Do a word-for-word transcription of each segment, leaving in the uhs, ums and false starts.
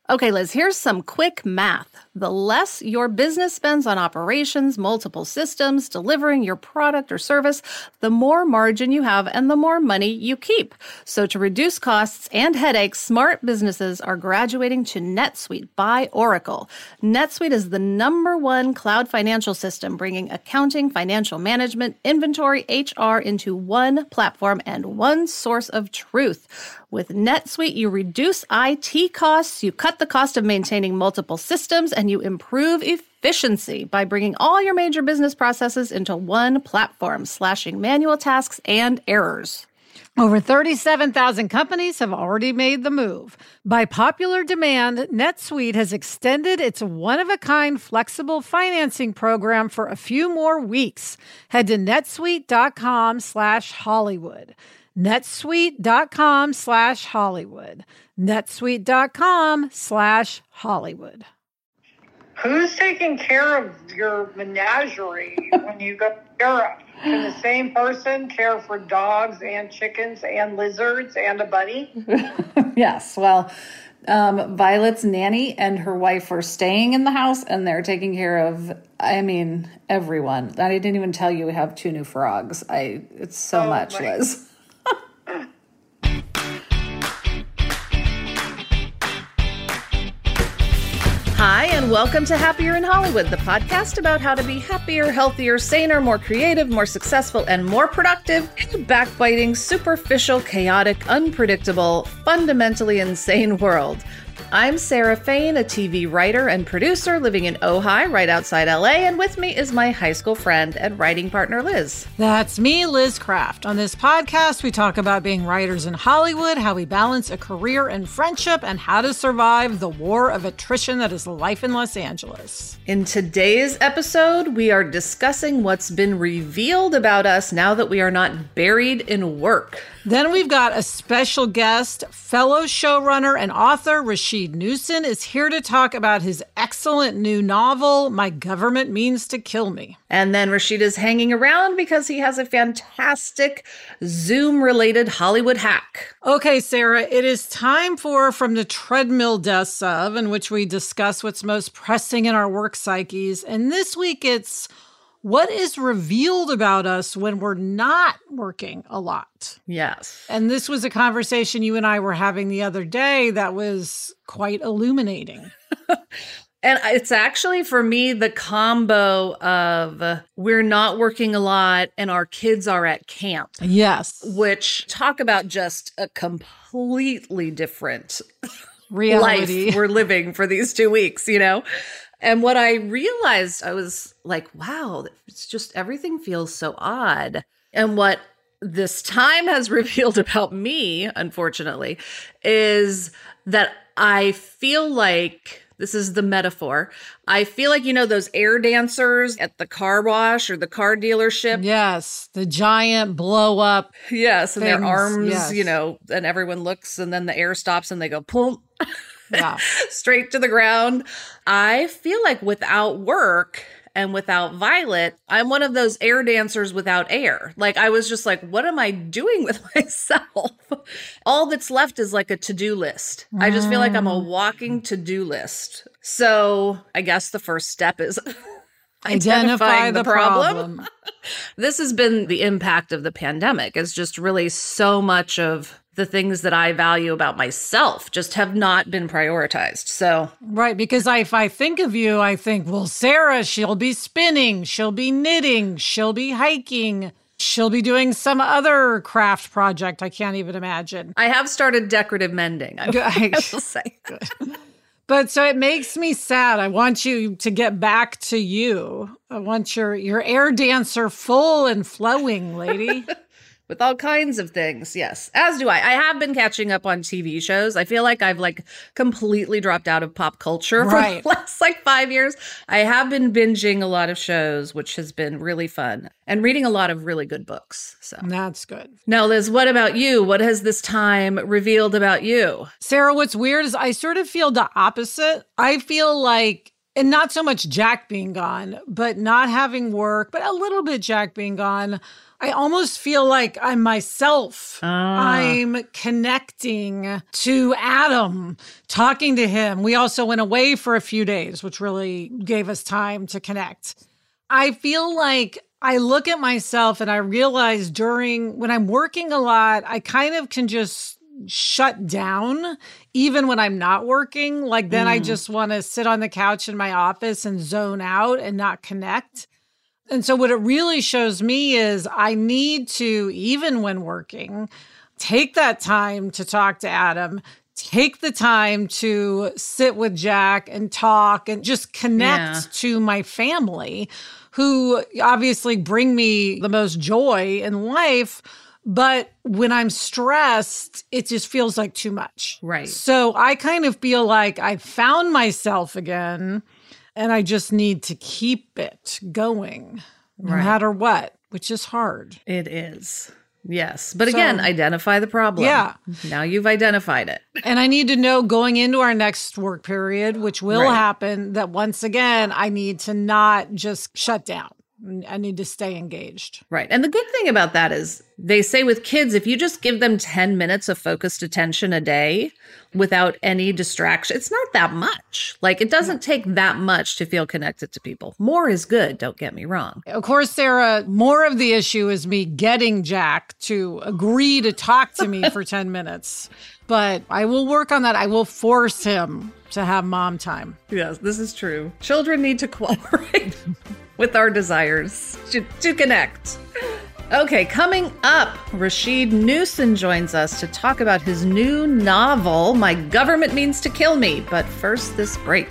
Okay, Liz, here's some quick math. The less your business spends on operations, multiple systems, delivering your product or service, the more margin you have and the more money you keep. So to reduce costs and headaches, smart businesses are graduating to NetSuite by Oracle. NetSuite is the number one cloud financial system, bringing accounting, financial management, inventory, H R into one platform and one source of truth. With NetSuite, you reduce I T costs, you cut the cost of maintaining multiple systems, and you improve efficiency by bringing all your major business processes into one platform, slashing manual tasks and errors. Over thirty-seven thousand companies have already made the move. By popular demand, NetSuite has extended its one-of-a-kind flexible financing program for a few more weeks. Head to netsuite.com slash Hollywood. netsuite.com slash Hollywood. netsuite.com slash Hollywood. Who's taking care of your menagerie when you go to Europe? Can the same person care for dogs and chickens and lizards and a bunny? Yes, well, um, Violet's nanny and her wife are staying in the house, and they're taking care of, I mean, everyone. I didn't even tell you we have two new frogs. I It's so Oh, much, my- Liz. Hi, and welcome to Happier in Hollywood, the podcast about how to be happier, healthier, saner, more creative, more successful, and more productive in a backbiting, superficial, chaotic, unpredictable, fundamentally insane world. I'm Sarah Fain, a T V writer and producer living in Ojai, right outside L A, and with me is my high school friend and writing partner, Liz. That's me, Liz Craft. On this podcast, we talk about being writers in Hollywood, how we balance a career and friendship, and how to survive the war of attrition that is life in Los Angeles. In today's episode, we are discussing what's been revealed about us now that we are not buried in work. Then we've got a special guest, fellow showrunner and author Rashid Newson is here to talk about his excellent new novel, My Government Means to Kill Me. And then Rashid is hanging around because he has a fantastic Zoom-related Hollywood hack. Okay, Sarah, it is time for From the Treadmill Deaths Of, in which we discuss what's most pressing in our work psyches. And this week it's what is revealed about us when we're not working a lot. Yes. And this was a conversation you and I were having the other day that was quite illuminating. And it's actually, for me, the combo of we're not working a lot and our kids are at camp. Yes. Which, talk about just a completely different Reality. life we're living for these two weeks, you know? And what I realized, I was like, wow, it's just everything feels so odd. And what this time has revealed about me, unfortunately, is that I feel like, this is the metaphor, I feel like, you know, those air dancers at the car wash or the car dealership. Yes, the giant blow up. Yes, and things, their arms, yes. you know, and everyone looks and then the air stops and they go, plump. Yeah. Straight to the ground. I feel like without work and without Violet, I'm one of those air dancers without air. Like, I was just like, what am I doing with myself? All that's left is like a to-do list. I just feel like I'm a walking to-do list. So I guess the first step is Identify the, the problem. problem. This has been the impact of the pandemic. It's just really so much of the things that I value about myself just have not been prioritized. So, right, because I, if I think of you, I think, well, Sarah, she'll be spinning, she'll be knitting, she'll be hiking, she'll be doing some other craft project I can't even imagine. I have started decorative mending, I, I will say. But so it makes me sad. I want you to get back to you. I want your, your air dancer full and flowing, lady. With all kinds of things, yes. As do I. I have been catching up on T V shows. I feel like I've like completely dropped out of pop culture for right. the last like five years. I have been binging a lot of shows, which has been really fun, and reading a lot of really good books. So that's good. Now, Liz, what about you? What has this time revealed about you? Sarah, what's weird is I sort of feel the opposite. I feel like, and not so much Jack being gone, but not having work, but a little bit Jack being gone. I almost feel like I'm myself. Ah. I'm connecting to Adam, talking to him. We also went away for a few days, which really gave us time to connect. I feel like I look at myself and I realize during, when I'm working a lot, I kind of can just shut down even when I'm not working. Like then mm. I just want to sit on the couch in my office and zone out and not connect. And so what it really shows me is I need to, even when working, take that time to talk to Adam, take the time to sit with Jack and talk and just connect yeah. to my family, who obviously bring me the most joy in life. But when I'm stressed, it just feels like too much. Right. So I kind of feel like I found myself again. And I just need to keep it going no right. matter what, which is hard. It is. Yes. But so, again, identify the problem. Yeah. Now you've identified it. And I need to know going into our next work period, which will right. happen, that once again, I need to not just shut down. I need to stay engaged. Right. And the good thing about that is they say with kids, if you just give them ten minutes of focused attention a day without any distraction, it's not that much. Like it doesn't take that much to feel connected to people. More is good. Don't get me wrong. Of course, Sarah, more of the issue is me getting Jack to agree to talk to me for ten minutes. But I will work on that. I will force him to have mom time. Yes, this is true. Children need to cooperate with our desires to, to connect. Okay, coming up, Rashid Newson joins us to talk about his new novel, My Government Means to Kill Me. But first, this break.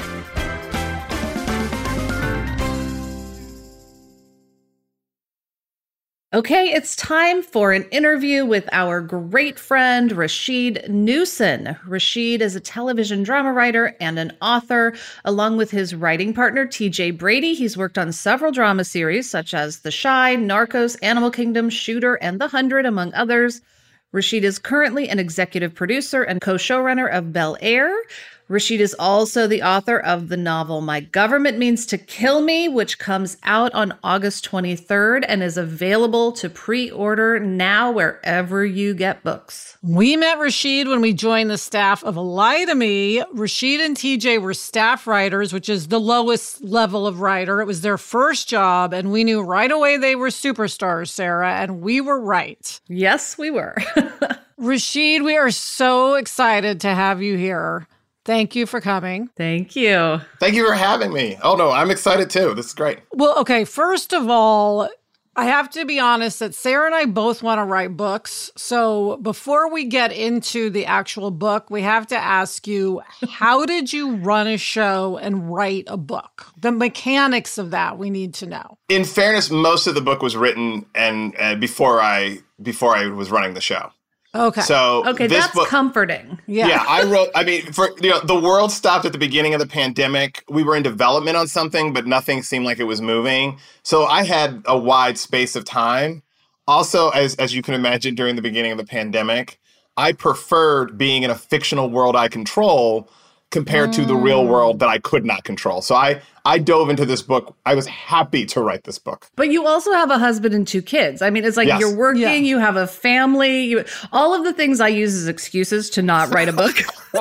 Okay, it's time for an interview with our great friend, Rashid Newson. Rashid is a television drama writer and an author. Along with his writing partner, T J Brady, he's worked on several drama series such as The Chi, Narcos, Animal Kingdom, Shooter, and The Hundred, among others. Rashid is currently an executive producer and co-showrunner of Bel Air. Rashid is also the author of the novel My Government Means to Kill Me, which comes out on August twenty-third and is available to pre-order now wherever you get books. We met Rashid when we joined the staff of Lie to Me. Rashid and T J were staff writers, which is the lowest level of writer. It was their first job, and we knew right away they were superstars, Sarah, and we were right. Yes, we were. Rashid, we are so excited to have you here. Thank you for coming. Thank you. Thank you for having me. Oh, no, I'm excited too. This is great. Well, okay, first of all, I have to be honest that Sarah and I both want to write books. So before we get into the actual book, we have to ask you, how did you run a show and write a book? The mechanics of that we need to know. In fairness, most of the book was written and uh, before I before I was running the show. Okay. So okay, this that's book, comforting. Yeah. Yeah, I wrote, I mean, for you know, the world stopped at the beginning of the pandemic. We were in development on something, but nothing seemed like it was moving. So I had a wide space of time. Also, as as you can imagine, during the beginning of the pandemic, I preferred being in a fictional world I control compared mm. to the real world that I could not control. So I, I dove into this book. I was happy to write this book. But you also have a husband and two kids. I mean, it's like yes. you're working, yeah. you have a family, you, all of the things I use as excuses to not write a book.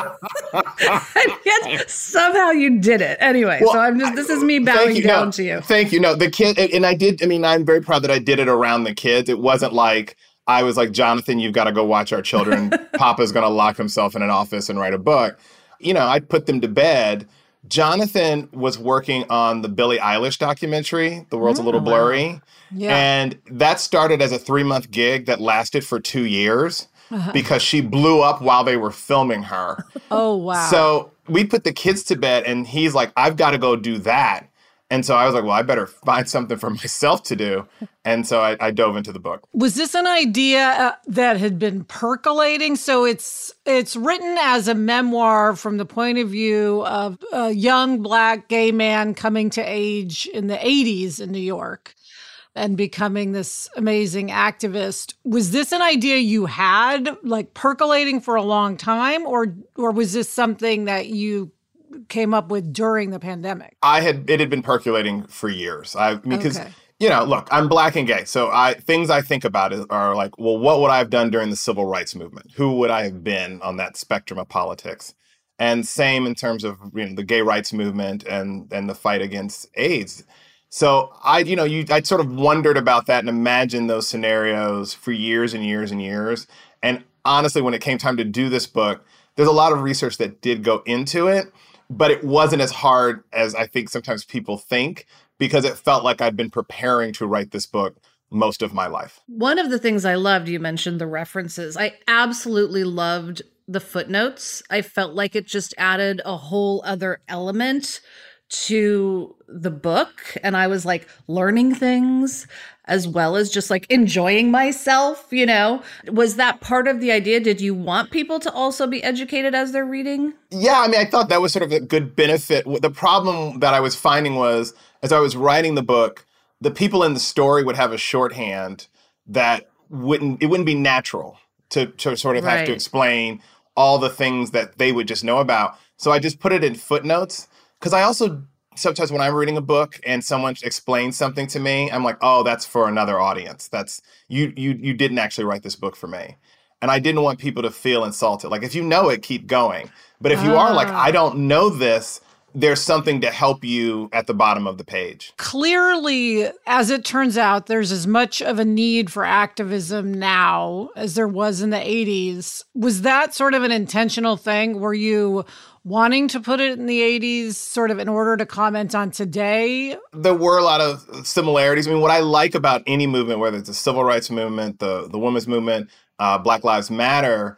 And yet somehow you did it. Anyway, well, so I'm just, this is me bowing you, down no, to you. Thank you. No, the kid, and I did, I mean, I'm very proud that I did it around the kids. It wasn't like, I was like, Jonathan, you've got to go watch our children. Papa's going to lock himself in an office and write a book. You know, I'd put them to bed. Jonathan was working on the Billie Eilish documentary, The World's oh, a Little Blurry. Wow. Yeah. And that started as a three-month gig that lasted for two years uh-huh. because she blew up while they were filming her. Oh, wow. So we put the kids to bed, and he's like, I've got to go do that. And so I was like, well, I better find something for myself to do. And so I, I dove into the book. Was this an idea uh, that had been percolating? So it's it's written as a memoir from the point of view of a young Black gay man coming to age in the eighties in New York and becoming this amazing activist. Was this an idea you had, like, percolating for a long time? Or or was this something that you came up with during the pandemic? I had, it had been percolating for years. I because, okay. you know, look, I'm Black and gay. So I things I think about is, are like, well, what would I have done during the civil rights movement? Who would I have been on that spectrum of politics? And same in terms of, you know, the gay rights movement and and the fight against AIDS. So I, you know, you I sort of wondered about that and imagined those scenarios for years and years and years. And honestly, when it came time to do this book, there's a lot of research that did go into it, but it wasn't as hard as I think sometimes people think, because it felt like I'd been preparing to write this book most of my life. One of the things I loved, you mentioned the references. I absolutely loved the footnotes. I felt like it just added a whole other element to the book. And I was like learning things as well as just like enjoying myself, you know? Was that part of the idea? Did you want people to also be educated as they're reading? Yeah, I mean, I thought that was sort of a good benefit. The problem that I was finding was, as I was writing the book, the people in the story would have a shorthand that wouldn't, it wouldn't be natural to, to sort of Right. have to explain all the things that they would just know about. So I just put it in footnotes, because I also, sometimes when I'm reading a book and someone explains something to me, I'm like, oh, that's for another audience. That's, you, you, you didn't actually write this book for me. And I didn't want people to feel insulted. Like, if you know it, keep going. But if you Ah. are like, I don't know this, there's something to help you at the bottom of the page. Clearly, as it turns out, there's as much of a need for activism now as there was in the eighties. Was that sort of an intentional thing? Were you wanting to put it in the eighties sort of in order to comment on today? There were a lot of similarities. I mean, what I like about any movement, whether it's the civil rights movement, the, the women's movement, uh, Black Lives Matter,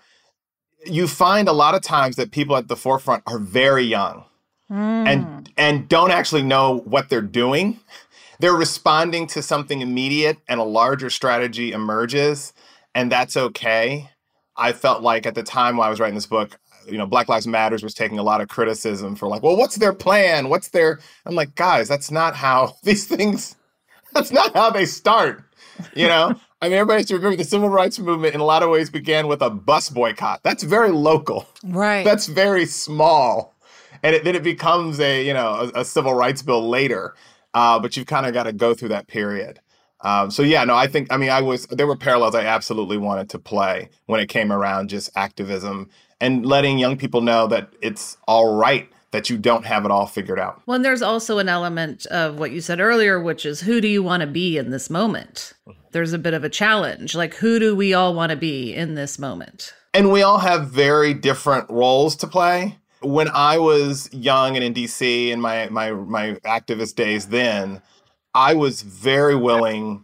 you find a lot of times that people at the forefront are very young. Mm. and and don't actually know what they're doing. They're responding to something immediate, and a larger strategy emerges, and that's okay. I felt like at the time when I was writing this book, you know, Black Lives Matters was taking a lot of criticism for like, well, what's their plan? What's their... I'm like, guys, that's not how these things, that's not how they start, you know? I mean, everybody has to remember the civil rights movement in a lot of ways began with a bus boycott. That's very local. Right. That's very small. And it, then it becomes a, you know, a, a civil rights bill later. Uh, but you've kind of got to go through that period. Um, so, yeah, no, I think, I mean, I was, there were parallels I absolutely wanted to play when it came around just activism and letting young people know that it's all right that you don't have it all figured out. Well, and there's also an element of what you said earlier, which is, who do you want to be in this moment? There's a bit of a challenge. Like, who do we all want to be in this moment? And we all have very different roles to play. When I was young and in D C in my, my, my activist days then, I was very willing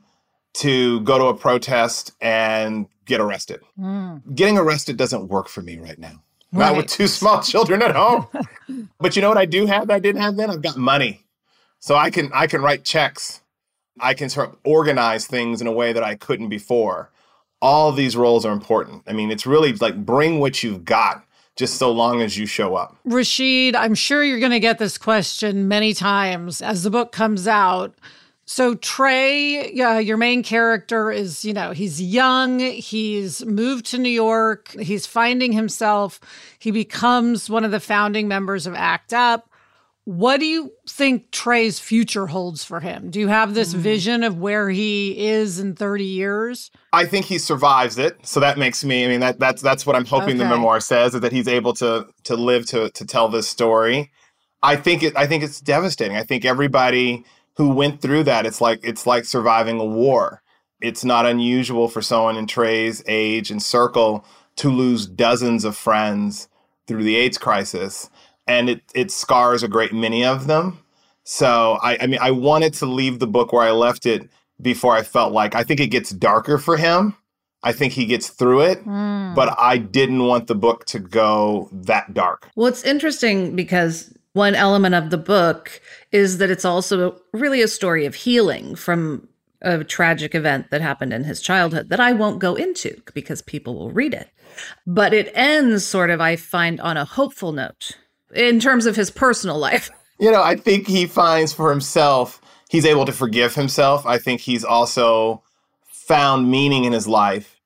to go to a protest and get arrested. Mm. Getting arrested doesn't work for me right now. Right. Not with two small children at home. But you know what I do have that I didn't have then? I've got money. So I can I can write checks. I can sort of organize things in a way that I couldn't before. All these roles are important. I mean, it's really like bring what you've got, just so long as you show up. Rashid, I'm sure you're going to get this question many times as the book comes out. So Trey, uh, your main character is, you know, he's young, he's moved to New York, he's finding himself, he becomes one of the founding members of ACT UP. What do you think Trey's future holds for him? Do you have this mm. vision of where he is in thirty years? I think he survives it. So that makes me, I mean, that that's that's what I'm hoping okay. the memoir says, is that he's able to to live to to tell this story. I think it I think it's devastating. I think everybody who went through that, it's like it's like surviving a war. It's not unusual for someone in Trey's age and circle to lose dozens of friends through the AIDS crisis. And it it scars a great many of them. So, I, I mean, I wanted to leave the book where I left it before I felt like, I think it gets darker for him. I think he gets through it, mm. but I didn't want the book to go that dark. Well, it's interesting because one element of the book is that it's also really a story of healing from a tragic event that happened in his childhood that I won't go into because people will read it. But it ends sort of, I find, on a hopeful note in terms of his personal life. You know, I think he finds for himself, he's able to forgive himself. I think he's also found meaning in his life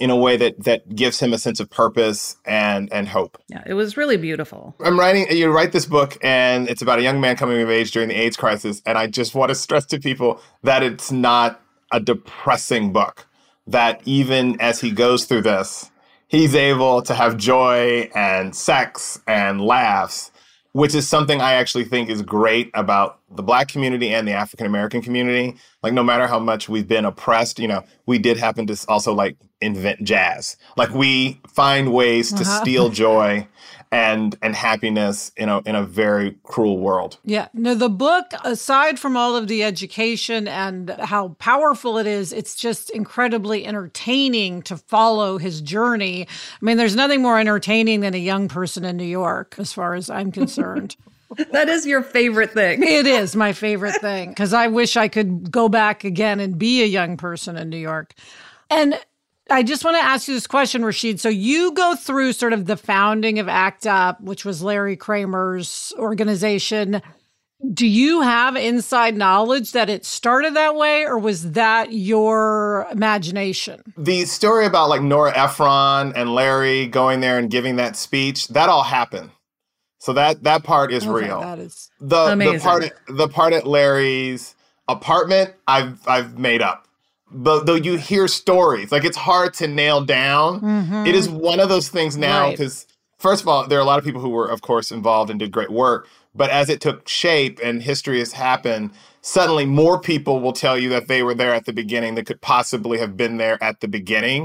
in a way that that gives him a sense of purpose and and hope. Yeah, it was really beautiful. I'm writing, you write this book, and it's about a young man coming of age during the AIDS crisis. And I just want to stress to people that it's not a depressing book, that even as he goes through this, he's able to have joy and sex and laughs, which is something I actually think is great about the Black community and the African American community. Like, no matter how much we've been oppressed, you know, we did happen to also like invent jazz. Like, we find ways to Uh-huh. steal joy and and happiness in a in a very cruel world. Yeah. No, the book, aside from all of the education and how powerful it is, it's just incredibly entertaining to follow his journey. I mean, there's nothing more entertaining than a young person in New York, as far as I'm concerned. That is your favorite thing. It is my favorite thing, because I wish I could go back again and be a young person in New York. And I just want to ask you this question, Rashid. So you go through sort of the founding of ACT UP, which was Larry Kramer's organization. Do you have inside knowledge that it started that way, or was that your imagination? The story about like Nora Ephron and Larry going there and giving that speech, that all happened. So that that part is Okay, real. that is The Amazing. the part the part at Larry's apartment, I've I've made up. But though you hear stories, like, it's hard to nail down. Mhm. It is one of those things now, Right. because first of all, there are a lot of people who were, of course, involved and did great work. But as it took shape and history has happened, suddenly more people will tell you that they were there at the beginning that could possibly have been there at the beginning.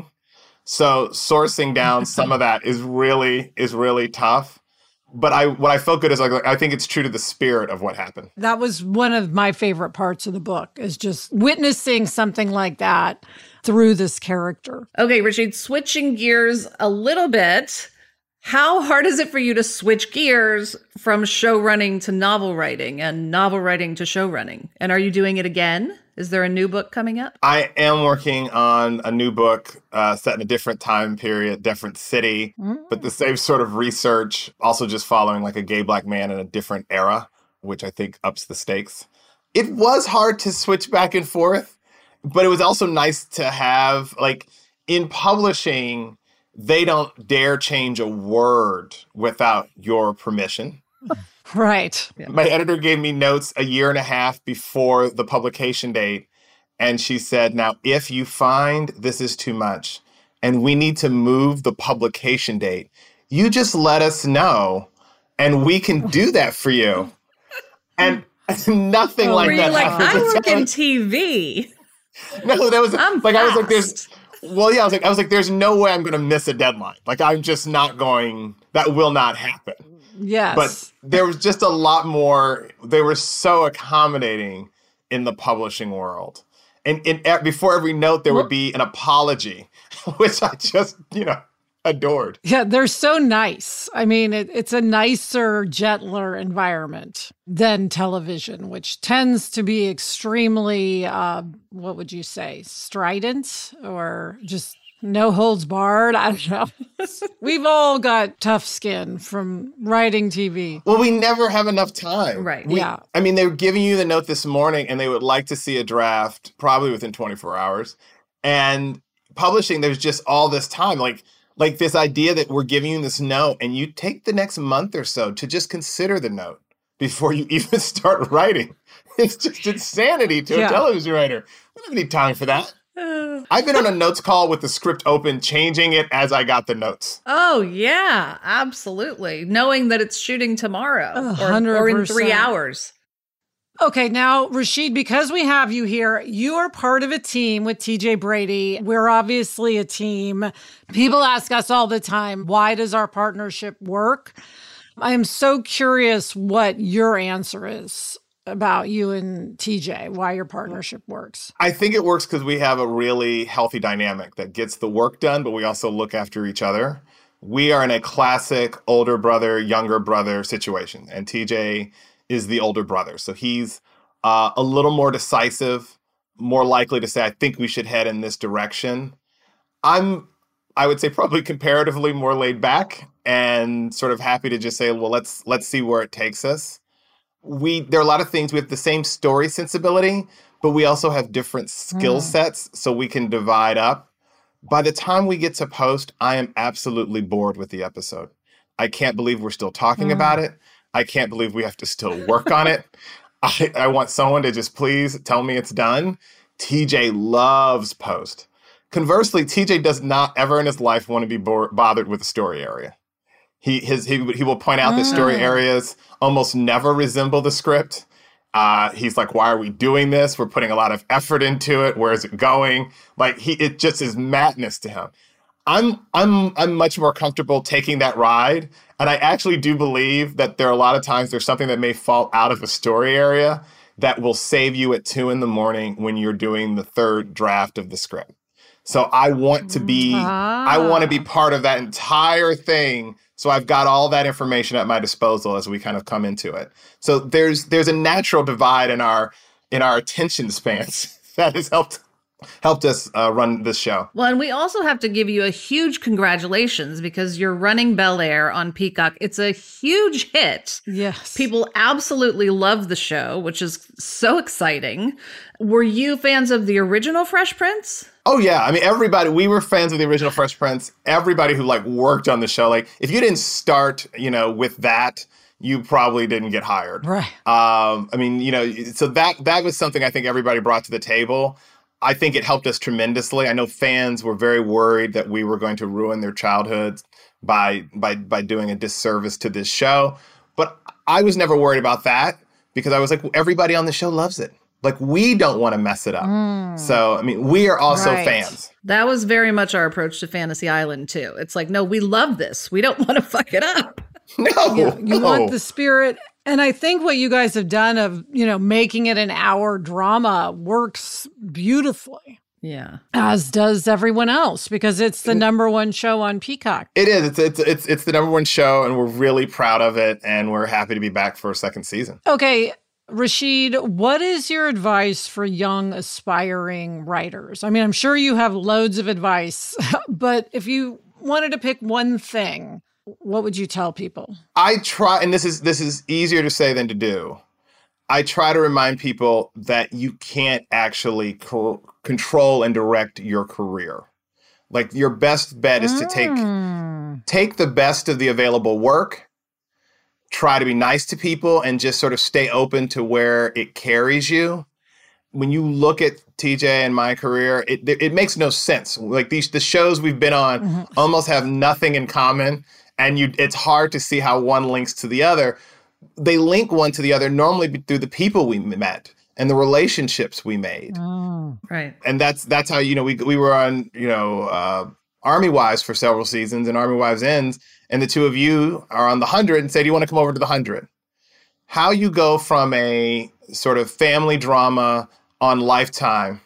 So sourcing down some of that is really is really tough. But I what I felt good is like, like I think it's true to the spirit of what happened. That was one of my favorite parts of the book, is just witnessing something like that through this character. Okay, Rashid, switching gears a little bit. How hard is it for you to switch gears from show running to novel writing and novel writing to show running? And are you doing it again? Is there a new book coming up? I am working on a new book uh, set in a different time period, different city, Mm. but the same sort of research, also just following like a gay Black man in a different era, which I think ups the stakes. It was hard to switch back and forth, but it was also nice to have, like, in publishing, they don't dare change a word without your permission. Right. My editor gave me notes a year and a half before the publication date. And she said, now, if you find this is too much and we need to move the publication date, you just let us know and we can do that for you. And nothing like Were you that like, happened. I work in T V. No, that was I'm like, I was like, fast. there's, well, yeah, I was like, I was like, there's no way I'm going to miss a deadline. Like, I'm just not going, that will not happen. Yes. But there was just a lot more. They were so accommodating in the publishing world. And in, e- before every note, there would be an apology, which I just, you know, adored. Yeah, they're so nice. I mean, it, it's a nicer, gentler environment than television, which tends to be extremely, uh, what would you say, strident, or just no holds barred? I don't know. We've all got tough skin from writing T V. Well, we never have enough time. Right. We- Yeah. I mean, they were giving you the note this morning and they would like to see a draft probably within twenty-four hours. And publishing, there's just all this time. Like, like this idea that we're giving you this note and you take the next month or so to just consider the note before you even start writing. It's just insanity to Yeah. a television writer. We don't have any time for that. I've been on a notes call with the script open, changing it as I got the notes. Oh, yeah, absolutely. Knowing that it's shooting tomorrow A or, hundred or in three percent. hours. Okay, now, Rashid, because we have you here, you are part of a team with T J Brady. We're obviously a team. People ask us all the time, why does our partnership work? I am so curious what your answer is about you and T J, why your partnership works. I think it works because we have a really healthy dynamic that gets the work done, but we also look after each other. We are in a classic older brother, younger brother situation, and T J is the older brother. So he's uh, a little more decisive, more likely to say, I think we should head in this direction. I'm, I would say, probably comparatively more laid back and sort of happy to just say, well, let's let's see where it takes us. We there are a lot of things. We have the same story sensibility, but we also have different skill Mm. sets, so we can divide up. By the time we get to post, I am absolutely bored with the episode. I can't believe we're still talking mm. about it. I can't believe we have to still work on it. I, I want someone to just please tell me it's done. T J loves post. Conversely, T J does not ever in his life want to be bo- bothered with the story area. He his he, he will point out mm. that story areas almost never resemble the script. Uh, he's like, why are we doing this? We're putting a lot of effort into it. Where is it going? Like he, it just is madness to him. I'm I'm I'm much more comfortable taking that ride. And I actually do believe that there are a lot of times there's something that may fall out of a story area that will save you at two in the morning when you're doing the third draft of the script. So I want to be, ah. I want to be part of that entire thing. So I've got all that information at my disposal as we kind of come into it. So there's there's a natural divide in our in our attention spans that has helped helped us uh, run this show. Well, and we also have to give you a huge congratulations because you're running Bel-Air on Peacock. It's a huge hit. Yes. People absolutely love the show, which is so exciting. Were you fans of the original Fresh Prince? Oh, yeah. I mean, everybody, we were fans of the original Fresh Prince. Everybody who like worked on the show, like if you didn't start, you know, with that, you probably didn't get hired. Right. Um, I mean, you know, so that that was something I think everybody brought to the table. I think it helped us tremendously. I know fans were very worried that we were going to ruin their childhoods by by by doing a disservice to this show. But I was never worried about that because I was like, everybody on the show loves it. Like, we don't want to mess it up. Mm. So, I mean, we are also right. fans. That was very much our approach to Fantasy Island, too. It's like, no, we love this. We don't want to fuck it up. No, yeah, you no. want the spirit. And I think what you guys have done of, you know, making it an hour drama works beautifully. Yeah. As does everyone else, because it's the number one show on Peacock. It is. It's, it's, it's, it's the number one show, and we're really proud of it. And we're happy to be back for a second season. Okay. Rashid, what is your advice for young aspiring writers? I mean, I'm sure you have loads of advice, but if you wanted to pick one thing, what would you tell people? I try, and this is this is easier to say than to do. I try to remind people that you can't actually co- control and direct your career. Like, your best bet is mm. to take take the best of the available work. Try to be nice to people and just sort of stay open to where it carries you. When you look at T J and my career, it it makes no sense. Like, these the shows we've been on mm-hmm. almost have nothing in common, and you it's hard to see how one links to the other. They link one to the other normally through the people we met and the relationships we made. Oh, right. And that's that's how, you know, we we were on, you know, uh, Army Wives for several seasons, and Army Wives ends. And the two of you are on the hundred and say, do you want to come over to the hundred? How you go from a sort of family drama on Lifetime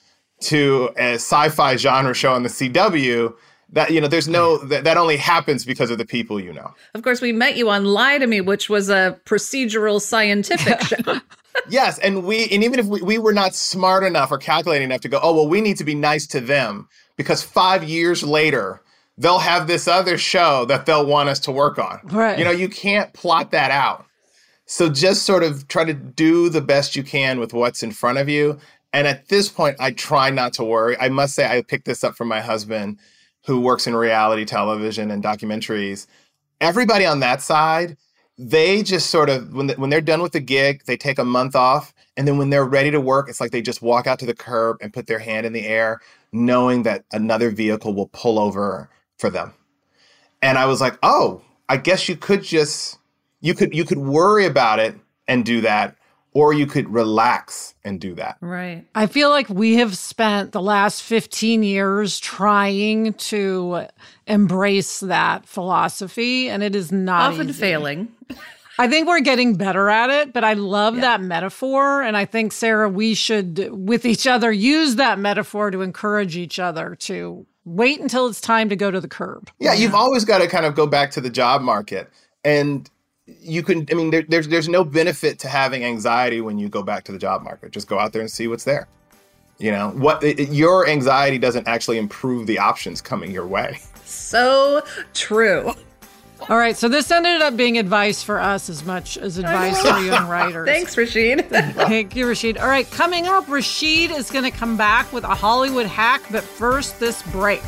to a sci-fi genre show on the C W, that, you know, there's no, that, that only happens because of the people you know. Of course, we met you on Lie to Me, which was a procedural scientific show. Yes. And we, and even if we, we were not smart enough or calculating enough to go, oh, well, we need to be nice to them because five years later, they'll have this other show that they'll want us to work on. Right. You know, you can't plot that out. So just sort of try to do the best you can with what's in front of you. And at this point, I try not to worry. I must say, I picked this up from my husband, who works in reality television and documentaries. Everybody on that side, they just sort of, when, the, when they're done with the gig, they take a month off. And then when they're ready to work, it's like they just walk out to the curb and put their hand in the air, knowing that another vehicle will pull over for them. And I was like, oh, I guess you could just, you could, you could worry about it and do that, or you could relax and do that. Right. I feel like we have spent the last fifteen years trying to embrace that philosophy, and it is not often easy. failing. I think we're getting better at it, but I love yeah. that metaphor. And I think, Sarah, we should, with each other, use that metaphor to encourage each other to wait until it's time to go to the curb. Yeah, you've always got to kind of go back to the job market. And you can, I mean, there, there's there's no benefit to having anxiety when you go back to the job market. Just go out there and see what's there. You know, what it, your anxiety doesn't actually improve the options coming your way. So true. All right, so this ended up being advice for us as much as advice for young writers. Thanks, Rashid. Thank you, Rashid. All right, coming up, Rashid is going to come back with a Hollywood hack, but first, this break.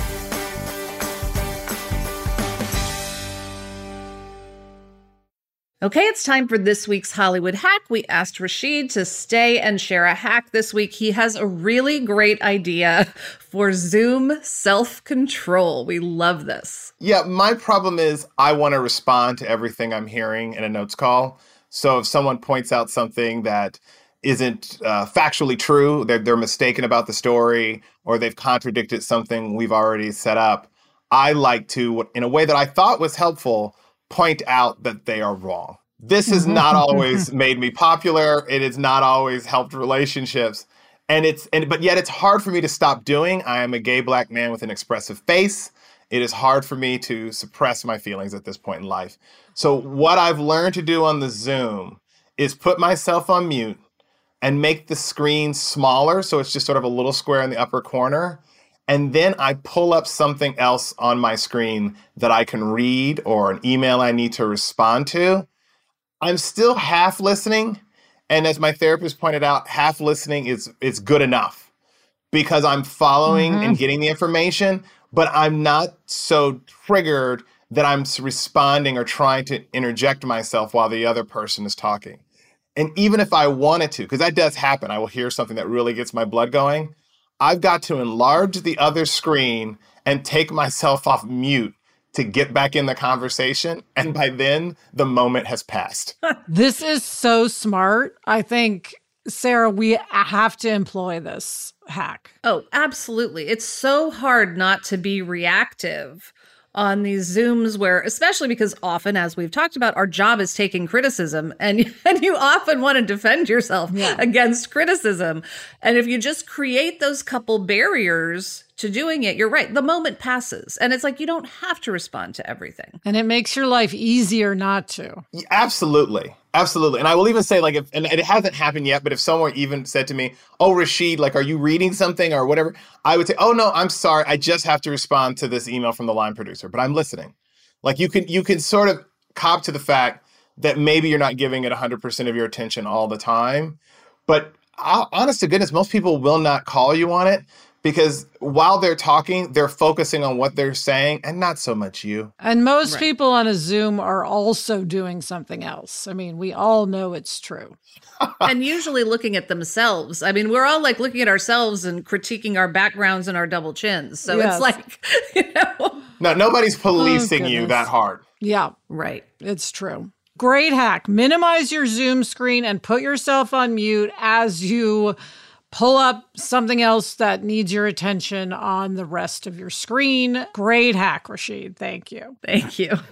Okay, it's time for this week's Hollywood hack. We asked Rashid to stay and share a hack this week. He has a really great idea for Zoom self-control. We love this. Yeah, my problem is I want to respond to everything I'm hearing in a notes call. So if someone points out something that isn't uh, factually true, they're, they're mistaken about the story, or they've contradicted something we've already set up, I like to, in a way that I thought was helpful, point out that they are wrong. This has not always made me popular. It has not always helped relationships. And it's, and but yet it's hard for me to stop doing. I am a gay Black man with an expressive face. It is hard for me to suppress my feelings at this point in life. So what I've learned to do on the Zoom is put myself on mute and make the screen smaller. So it's just sort of a little square in the upper corner. And then I pull up something else on my screen that I can read or an email I need to respond to. I'm still half listening. And as my therapist pointed out, half listening is, is good enough because I'm following mm-hmm. and getting the information, but I'm not so triggered that I'm responding or trying to interject myself while the other person is talking. And even if I wanted to, because that does happen, I will hear something that really gets my blood going. I've got to enlarge the other screen and take myself off mute to get back in the conversation. And by then, the moment has passed. This is so smart. I think, Sarah, we have to employ this hack. Oh, absolutely. It's so hard not to be reactive on these Zooms where, especially because often, as we've talked about, our job is taking criticism and, and you often want to defend yourself yeah. against criticism. And if you just create those couple barriers to doing it, you're right. The moment passes and it's like, you don't have to respond to everything. And it makes your life easier not to. Yeah, absolutely. Absolutely. And I will even say, like, if, and it hasn't happened yet, but if someone even said to me, oh, Rashid, like, are you reading something or whatever? I would say, oh, no, I'm sorry. I just have to respond to this email from the line producer, but I'm listening. Like, you can, you can sort of cop to the fact that maybe you're not giving it one hundred percent of your attention all the time. But uh, honest to goodness, most people will not call you on it. Because while they're talking, they're focusing on what they're saying and not so much you. And most right. people on a Zoom are also doing something else. I mean, we all know it's true. And usually looking at themselves. I mean, we're all like looking at ourselves and critiquing our backgrounds and our double chins. So yes. it's like, you know. No, nobody's policing oh, you that hard. Yeah. Right. It's true. Great hack. Minimize your Zoom screen and put yourself on mute as you pull up something else that needs your attention on the rest of your screen. Great hack, Rashid. Thank you. Thank you.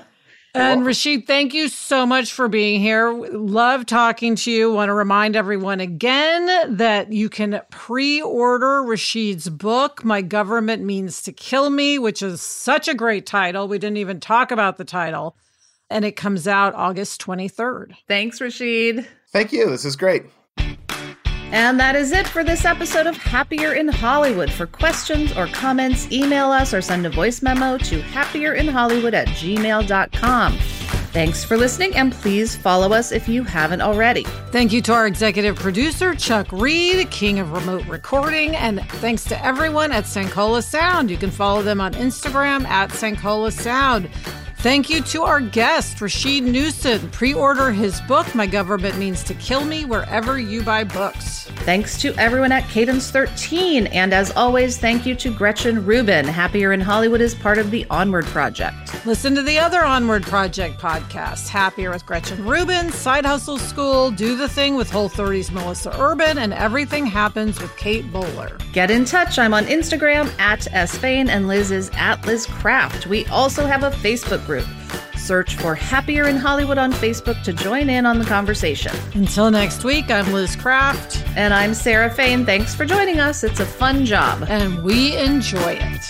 And Rashid, thank you so much for being here. Love talking to you. Want to remind everyone again that you can pre-order Rashid's book, My Government Means to Kill Me, which is such a great title. We didn't even talk about the title. And it comes out August twenty-third. Thanks, Rashid. Thank you. This is great. And that is it for this episode of Happier in Hollywood. For questions or comments, email us or send a voice memo to happierinhollywood at gmail dot com. Thanks for listening, and please follow us if you haven't already. Thank you to our executive producer, Chuck Reed, king of remote recording, and thanks to everyone at Sankola Sound. You can follow them on Instagram at Sankola Sound. Thank you to our guest, Rashid Newson. Pre-order his book, My Government Means to Kill Me, wherever you buy books. Thanks to everyone at Cadence thirteen. And as always, thank you to Gretchen Rubin. Happier in Hollywood is part of the Onward Project. Listen to the other Onward Project podcasts, Happier with Gretchen Rubin, Side Hustle School, Do the Thing with Whole thirty's Melissa Urban, and Everything Happens with Kate Bowler. Get in touch. I'm on Instagram at sfain and Liz is at Liz Craft. We also have a Facebook group. Search for Happier in Hollywood on Facebook to join in on the conversation. Until next week, I'm Liz Craft. And I'm Sarah Fain. Thanks for joining us. It's a fun job. And we enjoy it.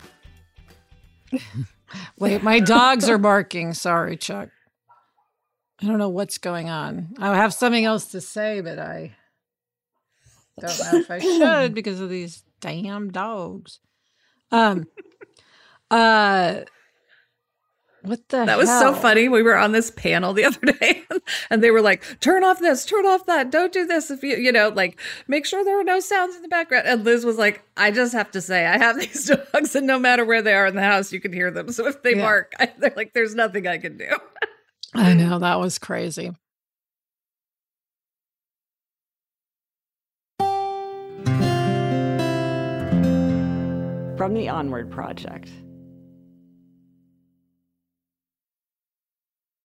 Wait, my dogs are barking. Sorry, Chuck. I don't know what's going on. I have something else to say, but I don't know if I should because of these damn dogs. Um, uh, what the That was hell? so funny. We were on this panel the other day and they were like, turn off this, turn off that. Don't do this. If you, you know, like make sure there are no sounds in the background. And Liz was like, I just have to say, I have these dogs and no matter where they are in the house, you can hear them. So if they Yeah. bark, I, they're like, there's nothing I can do. I know, that was crazy. From the Onward Project.